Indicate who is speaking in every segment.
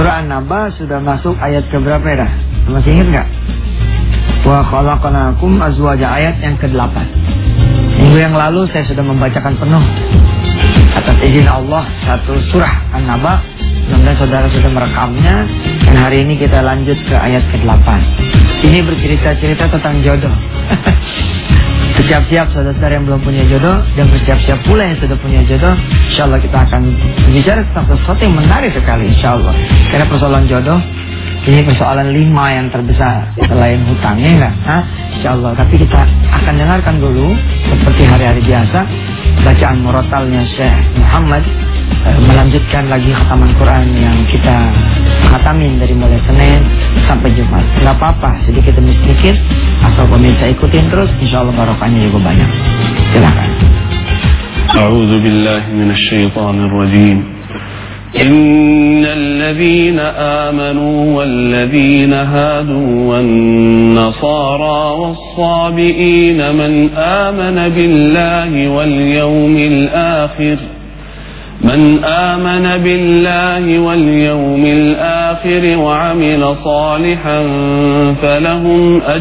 Speaker 1: Surah An-Naba sudah masuk ayat keberapa ya? Masih ingat nggak? Wa khalaqnakum azwaja, ayat yang ke-8. Minggu yang lalu saya sudah membacakan penuh atas izin Allah satu surah An-Naba. Mudah-mudahan saudara sudah merekamnya. Dan hari ini kita lanjut ke ayat ke-8. Ini bercerita-cerita tentang jodoh. Bersiap-siap saudara-saudara yang belum punya jodoh, dan bersiap-siap pula yang sudah punya jodoh. InsyaAllah kita akan bicara tentang sesuatu yang menarik sekali, InsyaAllah. Karena persoalan jodoh ini persoalan 5 yang terbesar selain hutangnya, enggak? InsyaAllah. Tapi kita akan dengarkan dulu seperti hari-hari biasa bacaan murattalnya Syekh Muhammad, melanjutkan lagi khataman Quran yang kita khatamin dari mulai Senin sampai Jumat. Gak apa-apa, sedikit demi sedikit, asal pemirsa ikutin terus, insyaallah barokahnya juga banyak. Silakan.
Speaker 2: A'udzu billahi minasy syaithanir rajim. Innal ladzina amanu wal ladzina hadu wan nasara was sabiina man amana billahi wal yawmil akhir من آمن بالله واليوم الآخر وعمل صالحا فلهم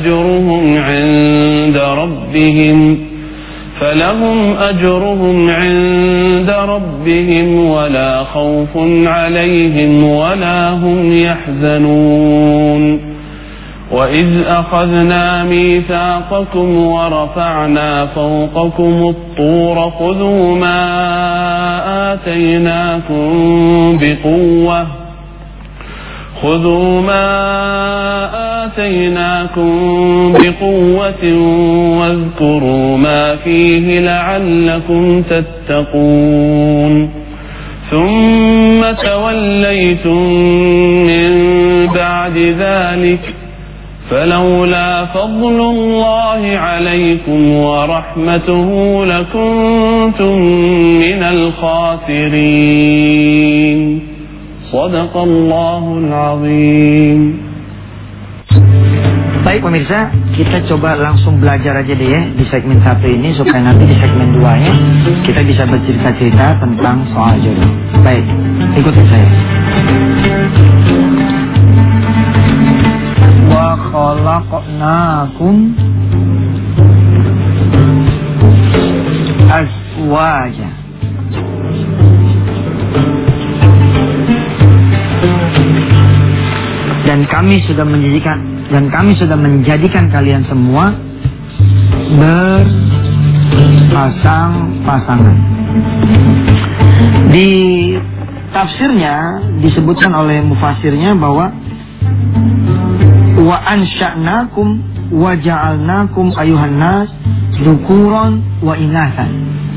Speaker 2: أجرهم عند ربهم ولا خوف عليهم ولا هم يحزنون وإذ أخذنا ميثاقكم ورفعنا فوقكم الطور خذوا ما آتيناكم بقوة واذكروا ما فيه لعلكم تتقون ثم توليتم من بعد ذلك فلولا فضل الله عليكم ورحمته لكنتم من الخاسرين صدق الله العظيم.
Speaker 1: Baik pemirsa, kita coba langsung belajar aja deh ya di segmen 1 ini, supaya nanti di segmen 2-nya kita bisa bercerita-cerita tentang soal jodoh. Baik, ikuti saya. Wa khalaqnakum azwaja. Dan kami sudah menjadikan kalian semua berpasang-pasangan. Di tafsirnya disebutkan oleh mufasirnya bahwa wa ansha'nakum wa ja'alnakum ayuhan nas dzukuran wa inathan.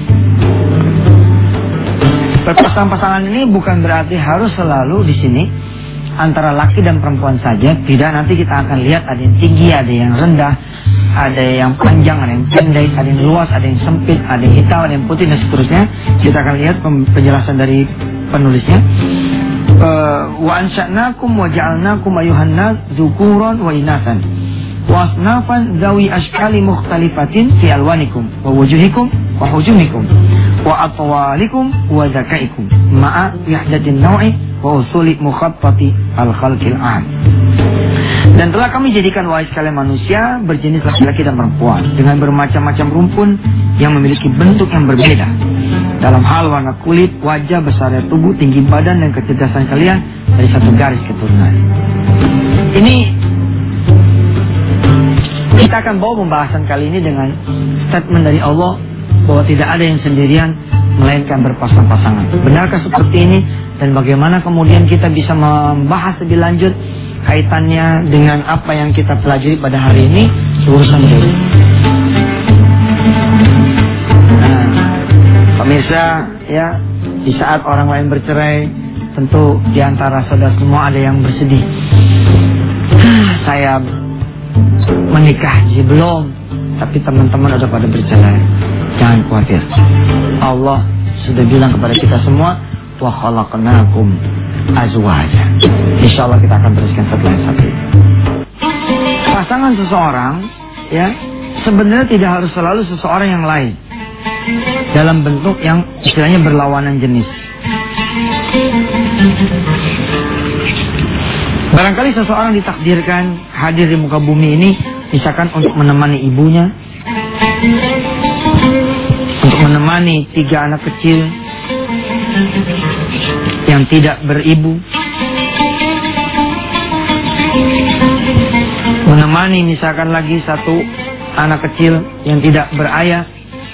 Speaker 1: Berpasang-pasangan ini bukan berarti harus selalu di sini antara laki dan perempuan saja. Tidak, nanti kita akan lihat ada yang tinggi, ada yang rendah, ada yang panjang, ada yang pendek, ada yang luas, ada yang sempit, ada yang hitam, ada yang putih, dan seterusnya. Kita akan lihat penjelasan dari penulisnya. Wa ansha'nakum wa ja'alnakum ayuhan nas dzukuran wa inathan wa asnafan zawi ashkali mukhtalifatin fi alwanikum wa wujuhikum wa hujumikum wa atwalikum wa zakaikum ma'a wahdatin naw'i wa usuli mukhattati al-khalqil a'am. Dan telah kami jadikan wahai sekalian manusia berjenis laki-laki dan perempuan dengan bermacam-macam rumpun yang memiliki bentuk yang berbeda dalam hal warna kulit, wajah, besarnya tubuh, tinggi badan, dan kecerdasan kalian dari satu garis keturunan. Ini kita akan bawa pembahasan kali ini dengan statement dari Allah bahwa tidak ada yang sendirian melainkan berpasang-pasangan. Benarkah seperti ini? Dan bagaimana kemudian kita bisa membahas lebih lanjut kaitannya dengan apa yang kita pelajari pada hari ini, urusan jodoh. Nah, pemirsa ya, di saat orang lain bercerai, tentu di antara saudara semua ada yang bersedih. Saya menikah belum, tapi teman-teman udah pada bercerai. Jangan khawatir. Allah sudah bilang kepada kita semua, wa khalaqnakum azwaja. Insyaallah kita akan teruskan setelah yang satu ini. Pasangan seseorang ya sebenarnya tidak harus selalu seseorang yang lain dalam bentuk yang istilahnya berlawanan jenis. Barangkali seseorang ditakdirkan hadir di muka bumi ini misalkan untuk menemani ibunya, untuk menemani 3 anak kecil yang tidak beribu, menemani misalkan lagi 1 anak kecil yang tidak berayah.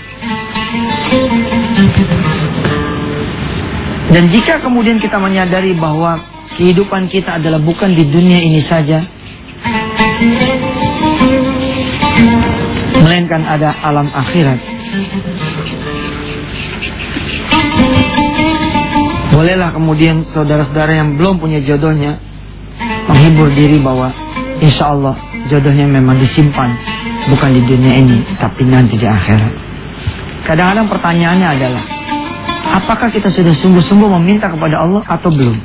Speaker 1: Dan jika kemudian kita menyadari bahwa kehidupan kita adalah bukan di dunia ini saja, melainkan ada alam akhirat, bolehlah kemudian saudara-saudara yang belum punya jodohnya menghibur diri bahwa insya Allah jodohnya memang disimpan bukan di dunia ini tapi nanti di akhirat. Kadang-kadang pertanyaannya adalah, apakah kita sudah sungguh-sungguh meminta kepada Allah atau belum?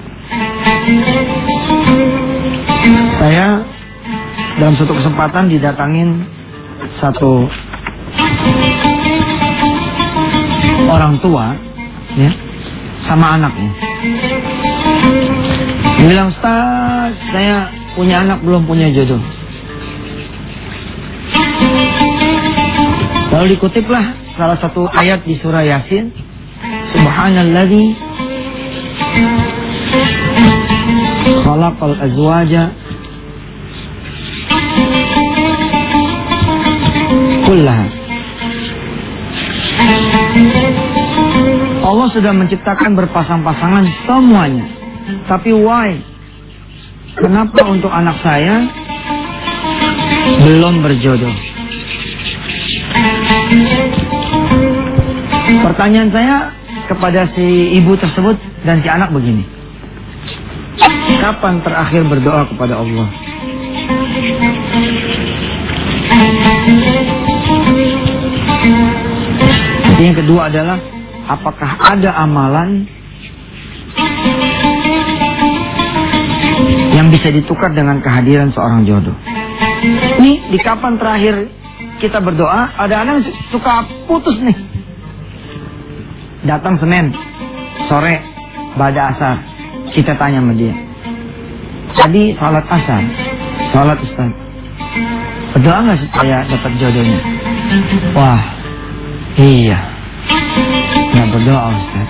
Speaker 1: Saya dalam suatu kesempatan didatangin satu orang tua, ya, sama anaknya. Dia bilang, Ustaz, saya punya anak belum punya jodoh. Lalu dikutiplah salah satu ayat di surah Yasin, Subhanalladzi khalaqal azwaja kullaha. Allah sudah menciptakan berpasang-pasangan semuanya. Tapi why? Kenapa untuk anak saya belum berjodoh? Pertanyaan saya kepada si ibu tersebut dan si anak begini. Kapan terakhir berdoa kepada Allah? Yang kedua adalah, apakah ada amalan yang bisa ditukar dengan kehadiran seorang jodoh? Nih, di kapan terakhir kita berdoa? Ada anak suka putus nih. Datang Senin, sore, ba'da asar, kita tanya sama dia, tadi salat asar, salat Ustaz, berdoa gak supaya dapat jodohnya? Wah, iya, gak berdoa Ustaz.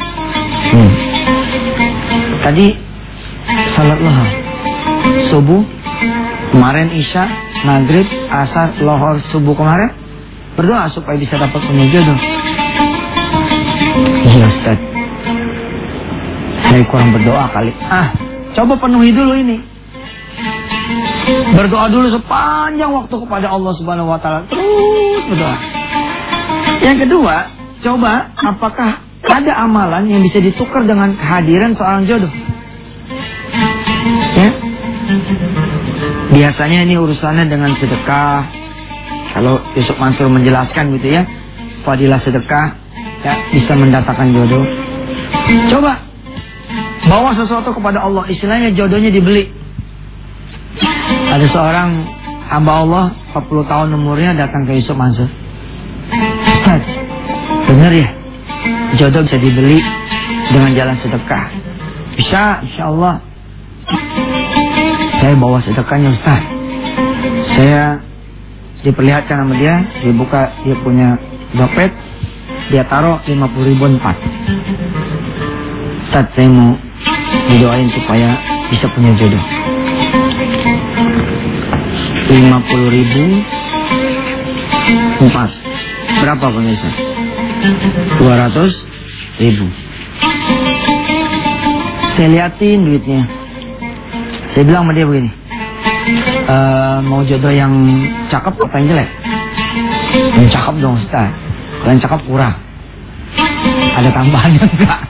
Speaker 1: Tadi salat lohor, subuh, kemarin isya, maghrib, asar, lohor, subuh kemarin, berdoa supaya bisa dapat punya jodoh. Iya Ustaz, saya kurang berdoa kali. Coba penuhi dulu ini. Berdoa dulu sepanjang waktu kepada Allah Subhanahu wa Ta'ala. Terus berdoa. Yang kedua, coba apakah ada amalan yang bisa ditukar dengan kehadiran seorang jodoh? Ya? Biasanya ini urusannya dengan sedekah. Kalau Yusuf Mansur menjelaskan gitu ya, fadilah sedekah ya, bisa mendatangkan jodoh. Coba bawa sesuatu kepada Allah, istilahnya jodohnya dibeli. Ada seorang hamba Allah 40 tahun umurnya datang ke Yusuf Mansur. Ustaz, benar ya jodoh bisa dibeli dengan jalan sedekah? Bisa, insya Allah. Saya bawa sedekahnya Ustaz. Saya diperlihatkan sama dia, dibuka dia punya dompet, dia taruh 50.000 4. Ustaz, saya mau didoain supaya bisa punya jodoh. 50.000 4. Berapa pemirsa? 200.000. Saya liatin duitnya. Saya bilang sama dia begini, mau jodoh yang cakep apa yang jelek? Yang cakep dong Ustaz. Yang cakep kurang. Ada tambahannya enggak?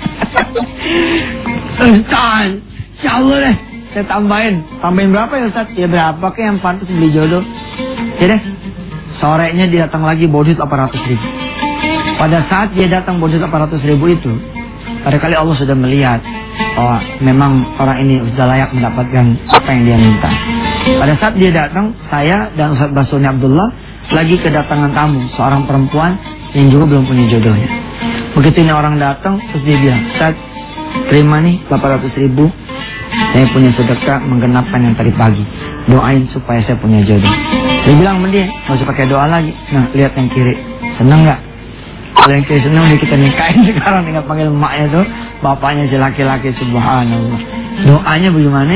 Speaker 1: Ustaz, insya Allah deh saya tambahin berapa ya Ustaz? Ya berapa ke yang pantas beli jodoh. Ya deh, sorenya dia datang lagi bodit 800.000. Pada saat dia datang bodit 800.000 itu, barangkali Allah sudah melihat, oh memang orang ini sudah layak mendapatkan apa yang dia minta. Pada saat dia datang, saya dan Ustaz Basuni Abdullah lagi kedatangan tamu, seorang perempuan yang juga belum punya jodohnya. Begitu ini orang datang, terus dia bilang, Ustaz, terima nih 800.000 Saya punya sedekah menggenapkan yang tadi pagi. Doain supaya saya punya jodoh. Saya bilang sama dia, nggak usah pakai doa lagi. Nah, lihat yang kiri, seneng nggak? Kalau yang kiri seneng, kita nikahin sekarang. Tinggal panggil emaknya tuh, bapaknya si laki-laki, subhanallah. Doanya bagaimana?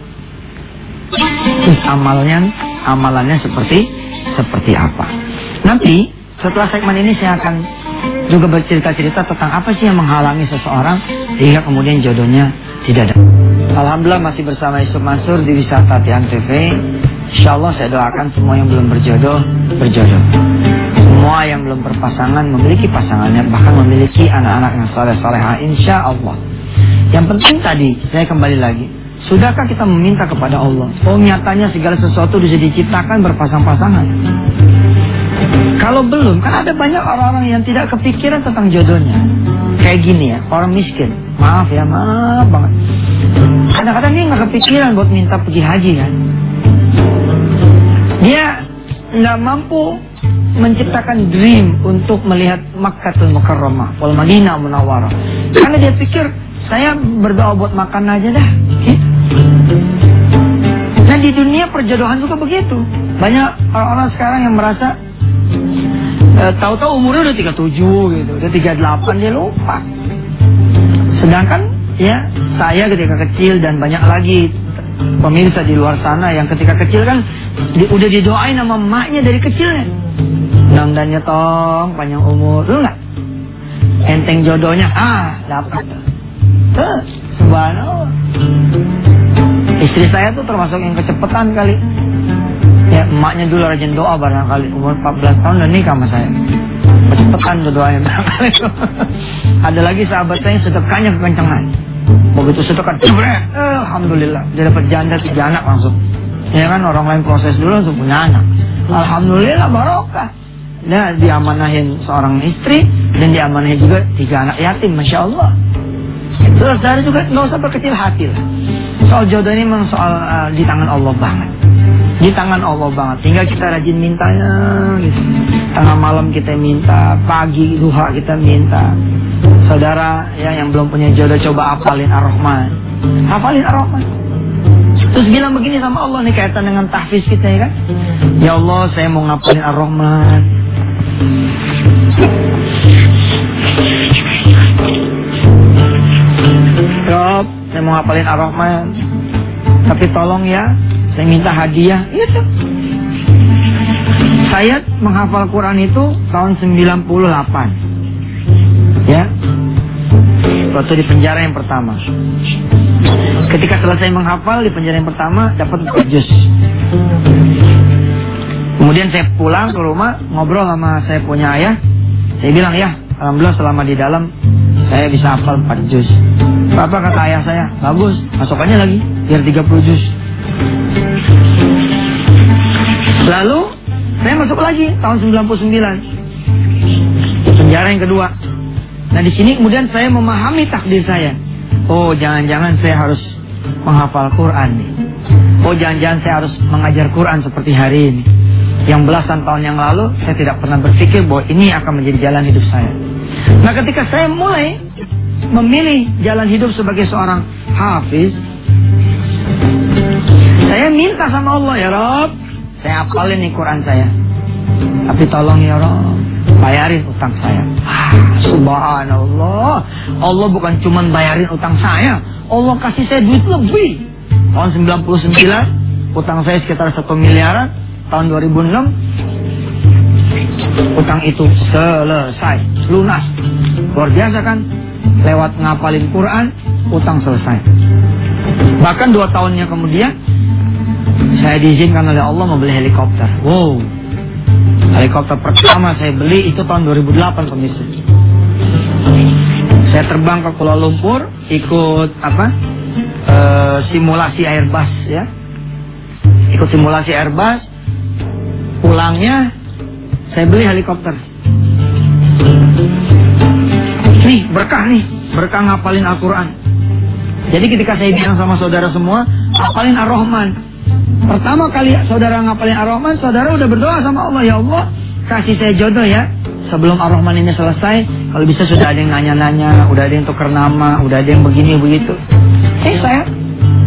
Speaker 1: Terus amalannya seperti apa? Nanti setelah segmen ini saya akan juga bercerita-cerita tentang apa sih yang menghalangi seseorang sehingga kemudian jodohnya tidak ada. Alhamdulillah masih bersama Yusuf Mansur di Wisata Tian TV. Insyaallah saya doakan semua yang belum berjodoh, berjodoh. Semua yang belum berpasangan memiliki pasangannya, bahkan memiliki anak-anak yang saleh-salehah insyaallah. Yang penting tadi, saya kembali lagi. Sudahkah kita meminta kepada Allah? Oh, nyatanya segala sesuatu bisa diciptakan berpasang-pasangan. Kalau belum, kan ada banyak orang-orang yang tidak kepikiran tentang jodohnya. Kayak gini ya, orang miskin. Maaf banget. Kadang-kadang dia nggak kepikiran buat minta pergi haji kan. Dia nggak mampu menciptakan dream untuk melihat Makkahul Mukarramah wal Madinah Munawwarah. Karena dia pikir, saya berdoa buat makan aja dah. Nah, di dunia perjodohan juga begitu. Banyak orang-orang sekarang yang merasa tahu-tahu umurnya udah 37 gitu, udah 38 dia lupa. Sedangkan ya saya ketika kecil dan banyak lagi pemirsa di luar sana yang ketika kecil kan udah didoain sama emaknya dari kecilnya. Mudah-mudahan tong panjang umur, lu nggak? Enteng jodohnya, dapat. Subhanallah. Istri saya tuh termasuk yang kecepatan kali. Ya, emaknya dulu rajin doa barangkali umur 14 tahun dan nikah sama saya. Kecepatan tuh doanya barangkali. Ada lagi sahabat saya yang sedekahnya kekencangan. Begitu sedekah, alhamdulillah dia dapat janda 3 anak langsung. Ya kan, orang lain proses dulu langsung punya anak. Alhamdulillah barokah. Nah, diamanahin seorang istri dan diamanahin juga 3 anak yatim, masya Allah. Terus dari juga nggak usah berkecil hati lah. Soal jodoh ini memang soal di tangan Allah banget. Di tangan Allah banget. Tinggal kita rajin mintanya gitu. Tengah malam kita minta, pagi duha kita minta. Saudara ya yang belum punya jodoh coba hafalin Ar-Rahman. Hafalin Ar-Rahman. Terus bilang begini sama Allah nih kaitan dengan tahfiz kita ya kan. Ya Allah, saya mau ngapalin Ar-Rahman. Rob, saya mau ngapalin Ar-Rahman. Tapi tolong ya, saya minta hadiah. Iya tuh. Saya menghafal Quran itu tahun 98. Ya. Waktu di penjara yang pertama. Ketika selesai menghafal di penjara yang pertama dapat 4 juz. Kemudian saya pulang ke rumah ngobrol sama saya punya ayah. Saya bilang ya, alhamdulillah selama di dalam saya bisa hafal 4 juz. Apa kata ayah saya? Bagus, masukannya lagi biar 30 juz. Lalu saya masuk lagi tahun 99 di penjara yang kedua. Nah di sini kemudian saya memahami takdir saya. Oh jangan-jangan saya harus menghafal Quran nih. Oh jangan-jangan saya harus mengajar Quran seperti hari ini. Yang belasan tahun yang lalu saya tidak pernah berpikir bahwa ini akan menjadi jalan hidup saya. Nah ketika saya mulai memilih jalan hidup sebagai seorang hafiz, saya minta sama Allah, ya Rob, saya hafalin nih Quran saya. Tapi tolong ya Rob, bayarin utang saya. Subhanallah. Allah bukan cuma bayarin utang saya, Allah kasih saya duit lebih. Tahun 99 utang saya sekitar 1 miliaran. Tahun 2006 utang itu selesai, lunas. Luar biasa kan? Lewat ngapalin Quran, utang selesai. Bahkan 2 tahunnya kemudian saya diizinkan oleh Allah membeli helikopter. Wow. Helikopter pertama saya beli itu tahun 2008 pemirsa. Saya terbang ke Kuala Lumpur ikut simulasi Airbus ya. Ikut simulasi Airbus. Pulangnya saya beli helikopter. Nih berkah ngapalin Al-Quran. Jadi ketika saya bilang sama saudara semua, hafalin Ar-Rahman. Pertama kali saudara ngapalin Ar-Rahman, saudara udah berdoa sama Allah, ya Allah kasih saya jodoh ya. Sebelum Ar-Rahman ini selesai, kalau bisa sudah ada yang nanya-nanya, udah ada yang tuker nama, udah ada yang begini begitu. Saya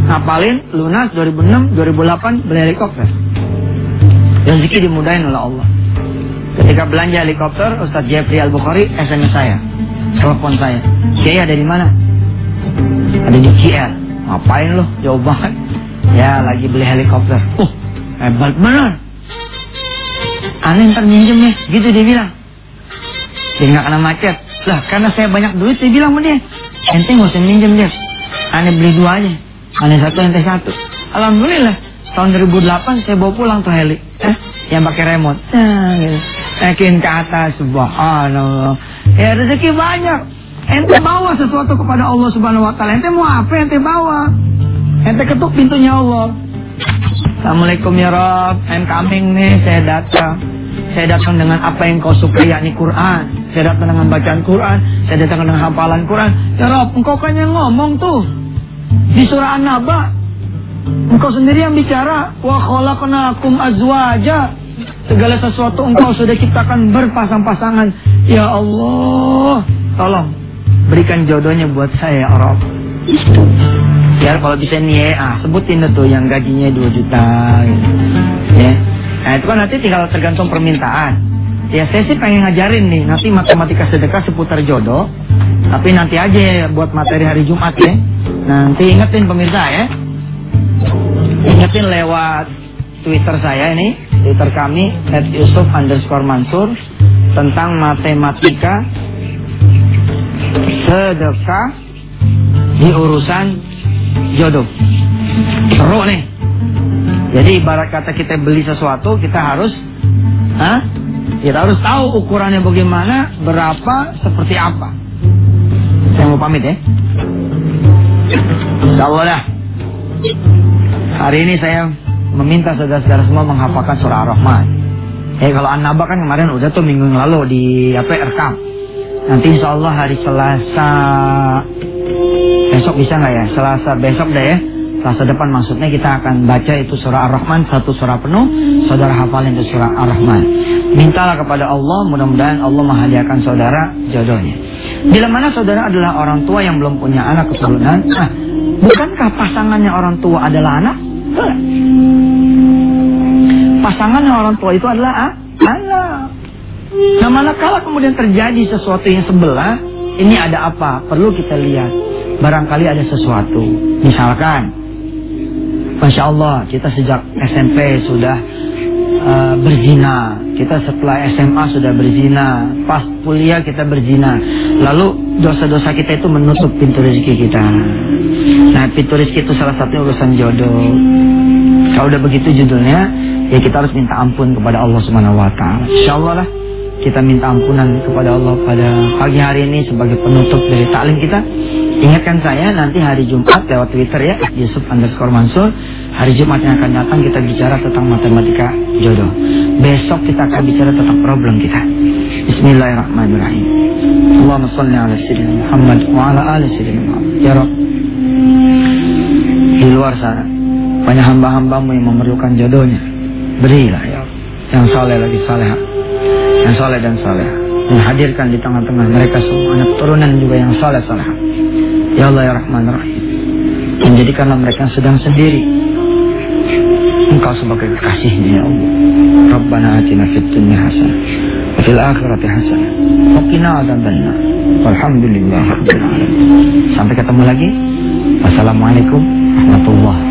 Speaker 1: ngapalin, lunas, 2006, 2008 beli helikopter. Rezeki dimudahin oleh Allah. Ketika belanja helikopter, Ustaz Jeffrey Al-Bukhari SMS saya, telepon saya, Kiai ada di mana? Ada di KL. Ngapain lo? Jauh banget. Ya lagi beli helikopter. Hebat bener. Aneh ntar minjem ya, gitu dia bilang. Dia nggak kena macet. Lah karena saya banyak duit, saya bilang sama dia, ente nggak usah minjem dia. Aneh beli 2 aja. Aneh 1, ente 1. Alhamdulillah. Tahun 2008 saya bawa pulang tuh heli. Yang pakai remote. Gitu. Naikin ke atas, subhanallah. Ya rezeki banyak. Ente bawa sesuatu kepada Allah Subhanahu Wa Taala. Ente mau apa? Ente bawa. Ente ketuk pintunya Allah. Assalamualaikum ya Rabb. I'm coming nih. Saya datang. Saya datang dengan apa yang kau suka, yakni Quran. Saya datang dengan bacaan Quran. Saya datang dengan hafalan Quran. Ya Rabb, engkau kan yang ngomong tuh di surah An-Naba. Engkau sendiri yang bicara. Wa khalaqnakum azwaja. Segala sesuatu engkau sudah ciptakan berpasang-pasangan. Ya Allah, tolong berikan jodohnya buat saya, Rabb. Biar kalau bisa nih sebutin tuh yang gajinya 2 juta gitu. Ya. Nah itu kan nanti tinggal tergantung permintaan. Ya saya sih pengen ngajarin nih nanti matematika sedekah seputar jodoh. Tapi nanti aja ya, buat materi hari Jumat ya. Nanti ingetin pemirsa ya. Ingetin lewat Twitter saya ini, Twitter kami @yusuf_mansur tentang matematika sedekah di urusan jodoh. Seru nih. Jadi ibarat kata kita beli sesuatu, kita harus tahu ukurannya bagaimana, berapa, seperti apa. Saya mau pamit ya. Insyaallah dah. Hari ini saya meminta saudara-saudara semua menghafalkan surah Ar-Rahman. Kalau An-Naba kan kemarin udah tuh minggu yang lalu di rekam. Nanti insya Allah hari Selasa besok bisa nggak ya? Selasa besok deh ya. Selasa depan maksudnya kita akan baca itu surah Ar-Rahman 1 surah penuh. Saudara hafalin itu surah Ar-Rahman. Mintalah kepada Allah, mudah-mudahan Allah menghadiahkan saudara jodohnya. Bila mana saudara adalah orang tua yang belum punya anak keturunan, bukankah pasangannya orang tua adalah anak? Pasangannya orang tua itu adalah anak. Nah manakala kemudian terjadi sesuatu yang sebelah, ini ada apa? Perlu kita lihat. Barangkali ada sesuatu. Misalkan, Masya Allah, kita sejak SMP sudah berzina. Kita setelah SMA sudah berzina. Pas kuliah kita berzina. Lalu dosa-dosa kita itu menutup pintu rezeki kita. Nah pintu rezeki itu salah satu urusan jodoh. Kalau udah begitu judulnya, ya kita harus minta ampun kepada Allah Subhanahu Wa Taala. Insyaallah lah kita minta ampunan kepada Allah pada pagi hari ini sebagai penutup dari taklim kita. Ingatkan saya nanti hari Jumat lewat Twitter ya, Yusuf_Mansur. Hari Jumat yang akan datang kita bicara tentang matematika jodoh. Besok kita akan bicara tentang problem kita. Bismillahirrahmanirrahim. Allahumma shalli ala sayyidina Muhammad wa ala ali sayyidina Muhammad. Ya Rabb, di luar sana banyak hamba-hambamu yang memerlukan jodohnya. Berilah ya Allah, yang saleh lagi salehah, yang saleh dan salehah, yang hadirkan di tengah-tengah mereka semua anak turunan juga yang saleh salehah. Ya Allah ya Rahman Rahim, menjadikanlah mereka sedang sendiri Engkau sebagai kekasihnya ya Allah. Rabbana atina fid dunya hasanah wa fil akhirati hasanah wa qina adzabannar. Walhamdulillahirabbil alamin. Sampai ketemu lagi. Wassalamualaikum warahmatullahi